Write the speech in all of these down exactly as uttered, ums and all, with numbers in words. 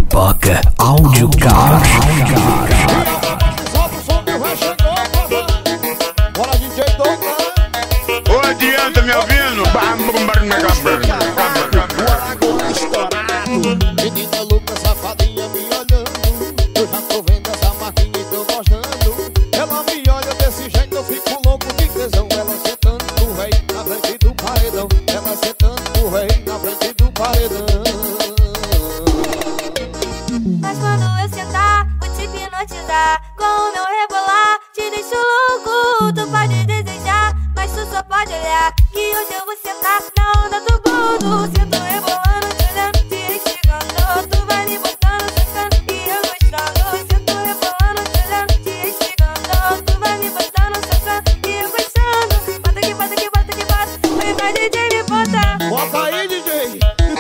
Pipoca Áudio Car. Ô, adianta, me ouvindo? Menina louca, safadinha me olhando. Eu já tô vendo essa marquinha e tô gostando. Ela me olha desse jeito, eu fico louco de tesão. Ela sentando no rei, na frente do paredão. Ela sentando no rei, na frente do paredão. Mas quando eu sentar, vou te hipnotizar. Com o meu rebolar, te deixo louco. Tu pode desejar, mas tu só pode olhar. Que hoje eu vou sentar na onda do mundo. Sinto rebolando, te olhando, te instigando. Tu vai me botando, socando e eu gostando. Sinto rebolando, te olhando, te instigando. Tu vai me botando, socando e eu gostando. Bota aqui, bota aqui, bota aqui, bota. Vem pra D J me botar. Bota aí, D J.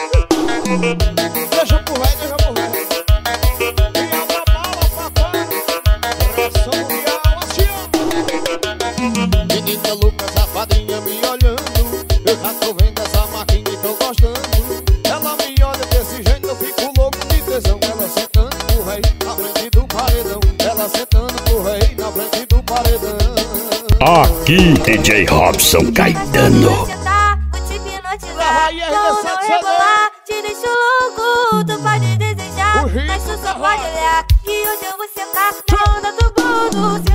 Deixa pro rei, deixa pro rei. E abra a bala, papai. Pressão real, assim. Menina louca, safadinha me olhando. Eu já tô vendo essa marquinha e tô gostando. Ela me olha desse jeito, eu fico louco de tesão. Ela sentando pro rei, na frente do paredão. Ela sentando pro rei, na frente do paredão. Aqui D J Robson Caetano. Vou te hipnotizar, Vai, com o meu rebolar, te deixo louco. Tu pode desejar, mas tu só pode olhar. Que hoje eu vou sentar na onda do mundo.